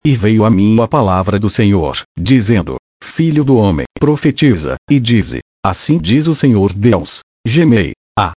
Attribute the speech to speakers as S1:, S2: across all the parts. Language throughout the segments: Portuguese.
S1: e veio a mim a palavra do Senhor, dizendo: Filho do homem, profetiza, e dize: assim diz o Senhor Deus, gemei,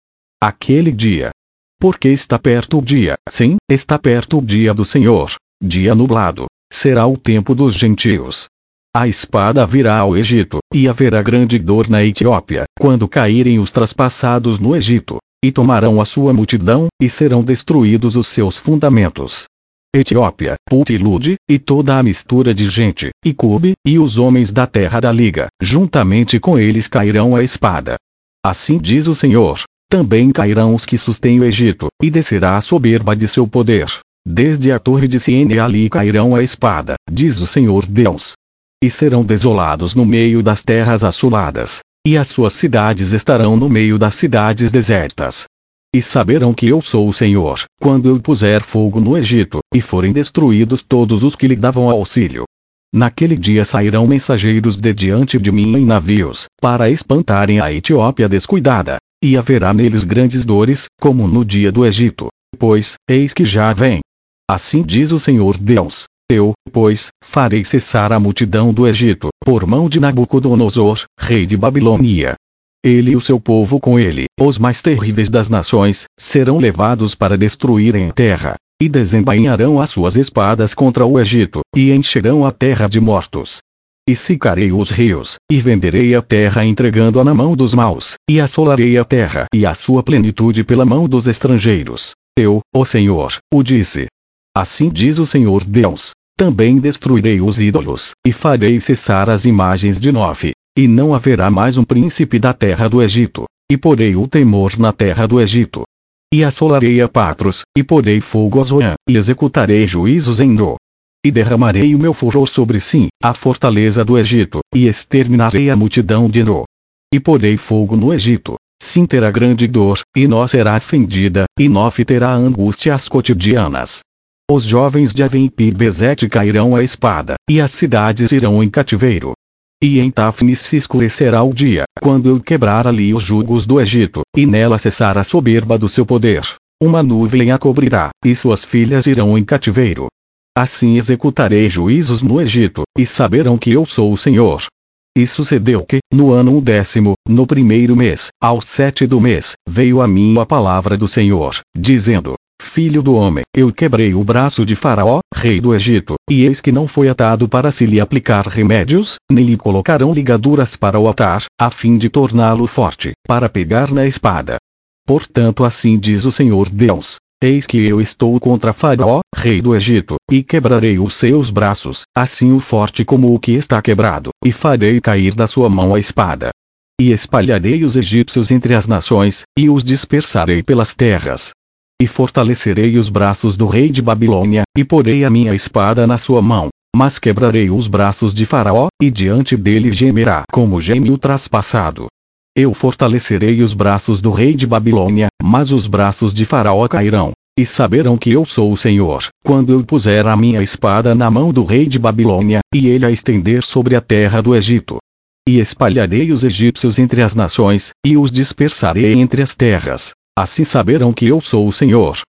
S1: aquele dia. Porque está perto o dia, sim, está perto o dia do Senhor, dia nublado, será o tempo dos gentios. A espada virá ao Egito, e haverá grande dor na Etiópia, quando caírem os traspassados no Egito, e tomarão a sua multidão, e serão destruídos os seus fundamentos. Etiópia, Put e Lud, e toda a mistura de gente, e Cube, e os homens da terra da liga, juntamente com eles cairão a espada. Assim diz o Senhor, também cairão os que sustêm o Egito, e descerá a soberba de seu poder. Desde a torre de Siene ali cairão a espada, diz o Senhor Deus. E serão desolados no meio das terras assoladas, e as suas cidades estarão no meio das cidades desertas. E saberão que eu sou o Senhor, quando eu puser fogo no Egito, e forem destruídos todos os que lhe davam auxílio. Naquele dia sairão mensageiros de diante de mim em navios, para espantarem a Etiópia descuidada, e haverá neles grandes dores, como no dia do Egito, pois, eis que já vem. Assim diz o Senhor Deus. Eu, pois, farei cessar a multidão do Egito, por mão de Nabucodonosor, rei de Babilônia. Ele e o seu povo com ele, os mais terríveis das nações, serão levados para destruírem a terra, e desembainharão as suas espadas contra o Egito, e encherão a terra de mortos. E secarei os rios, e venderei a terra entregando-a na mão dos maus, e assolarei a terra e a sua plenitude pela mão dos estrangeiros. Eu, o Senhor, o disse. Assim diz o Senhor Deus. Também destruirei os ídolos, e farei cessar as imagens de Nofe, e não haverá mais um príncipe da terra do Egito, e porei o temor na terra do Egito. E assolarei a Patros, e porei fogo a Zoan, e executarei juízos em No. E derramarei o meu furor sobre Sim, a fortaleza do Egito, e exterminarei a multidão de No. E porei fogo no Egito. Sim terá grande dor, e No será fendida, e Nofe terá angústias cotidianas. Os jovens de Aven e Pi-Besete cairão à espada, e as cidades irão em cativeiro. E em Tafnis se escurecerá o dia, quando eu quebrar ali os jugos do Egito, e nela cessar a soberba do seu poder. Uma nuvem a cobrirá, e suas filhas irão em cativeiro. Assim executarei juízos no Egito, e saberão que eu sou o Senhor. E sucedeu que, no ano 10º, no primeiro mês, ao 7 do mês, veio a mim a palavra do Senhor, dizendo: Filho do homem, eu quebrei o braço de Faraó, rei do Egito, e eis que não foi atado para se lhe aplicar remédios, nem lhe colocarão ligaduras para o atar, a fim de torná-lo forte, para pegar na espada. Portanto assim diz o Senhor Deus: eis que eu estou contra Faraó, rei do Egito, e quebrarei os seus braços, assim o forte como o que está quebrado, e farei cair da sua mão a espada. E espalharei os egípcios entre as nações, e os dispersarei pelas terras. E fortalecerei os braços do rei de Babilônia, e porei a minha espada na sua mão, mas quebrarei os braços de Faraó, e diante dele gemerá como geme o traspassado. Eu fortalecerei os braços do rei de Babilônia, mas os braços de Faraó cairão, e saberão que eu sou o Senhor, quando eu puser a minha espada na mão do rei de Babilônia, e ele a estender sobre a terra do Egito. E espalharei os egípcios entre as nações, e os dispersarei entre as terras. Assim saberão que eu sou o Senhor.